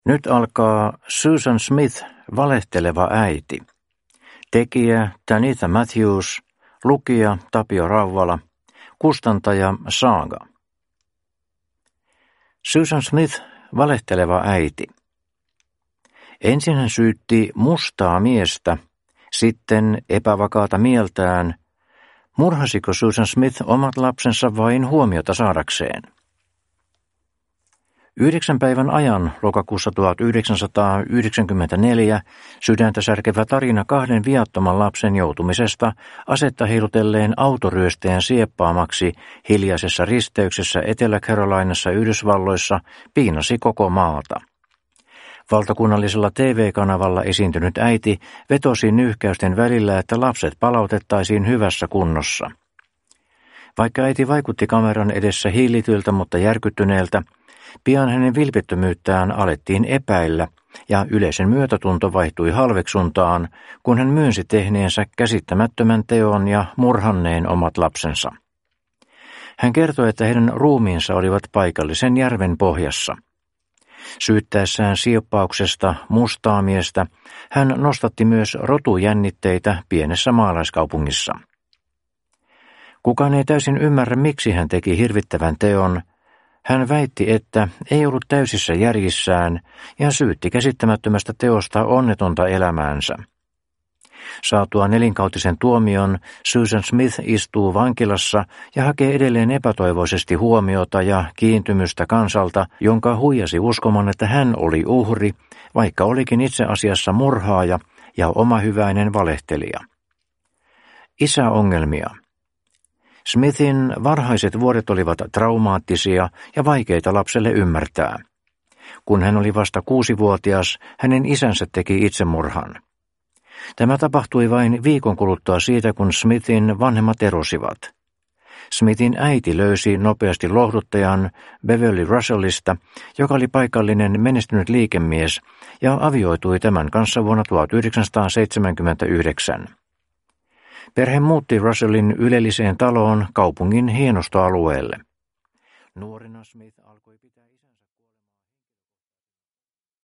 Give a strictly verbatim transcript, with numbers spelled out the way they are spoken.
Nyt alkaa Susan Smith, valehteleva äiti. Tekijä Tanitha Matthews, lukija Tapio Rauvala, kustantaja Saaga. Susan Smith, valehteleva äiti. Ensin hän syytti mustaa miestä, sitten epävakaata mieltään. Murhasiko Susan Smith omat lapsensa vain huomiota saadakseen? Yhdeksän päivän ajan lokakuussa tuhatyhdeksänsataayhdeksänkymmentäneljä sydäntä särkevä tarina kahden viattoman lapsen joutumisesta asetta heilutelleen autoryöstäjän sieppaamaksi hiljaisessa risteyksessä Etelä-Carolinassa Yhdysvalloissa piinasi koko maata. Valtakunnallisella T V-kanavalla esiintynyt äiti vetosi nyhkäysten välillä, että lapset palautettaisiin hyvässä kunnossa. Vaikka äiti vaikutti kameran edessä hillityltä, mutta järkyttyneeltä, pian hänen vilpittömyyttään alettiin epäillä ja yleisen myötätunto vaihtui halveksuntaan, kun hän myönsi tehneensä käsittämättömän teon ja murhanneen omat lapsensa. Hän kertoi, että heidän ruumiinsa olivat paikallisen järven pohjassa. Syyttäessään sieppauksesta mustaa miestä, hän nostatti myös rotujännitteitä pienessä maalaiskaupungissa. Kukaan ei täysin ymmärrä, miksi hän teki hirvittävän teon. Hän väitti, että ei ollut täysissä järjissään ja syytti käsittämättömästä teosta onnetonta elämäänsä. Saatuaan elinkautisen tuomion, Susan Smith istuu vankilassa ja hakee edelleen epätoivoisesti huomiota ja kiintymystä kansalta, jonka huijasi uskomaan, että hän oli uhri, vaikka olikin itse asiassa murhaaja ja omahyväinen valehtelija. Isäongelmia. Smithin varhaiset vuodet olivat traumaattisia ja vaikeita lapselle ymmärtää. Kun hän oli vasta kuusivuotias, hänen isänsä teki itsemurhan. Tämä tapahtui vain viikon kuluttua siitä, kun Smithin vanhemmat erosivat. Smithin äiti löysi nopeasti lohduttajan Beverly Russellista, joka oli paikallinen menestynyt liikemies, ja avioitui tämän kanssa vuonna tuhatyhdeksänsataaseitsemänkymmentäyhdeksän. Perhe muutti Russellin ylelliseen taloon kaupungin hienostoalueelle. Nuorena Smith alkoi